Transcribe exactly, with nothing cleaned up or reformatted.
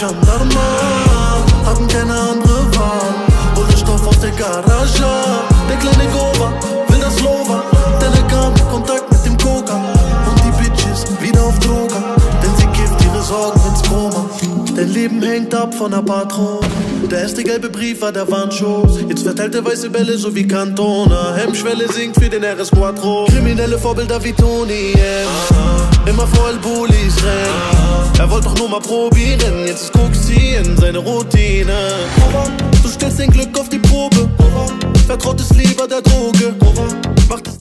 Gendarma, haben keine andere Wahl. Hol den Stoff aus der Garage. Der kleine Gova will das Lover, denn er kam in Kontakt mit dem Coca. Und die Bitches wieder auf Droga, denn sie kifft ihre Sorgen ins Koma. Dein Leben hängt ab von der Patron. Der erste gelbe Brief war der Warnschuss. Jetzt verteilt er weiße Bälle so wie Cantona. Hemmschwelle singt für den R S Quattro. Kriminelle Vorbilder wie Tony M. Immer vor El Bullis rennen. Er wollte doch nur mal probieren. Jetzt ist Kokain seine Routine. Du stellst dein Glück auf die Probe. Vertraut es lieber der Droge. Macht es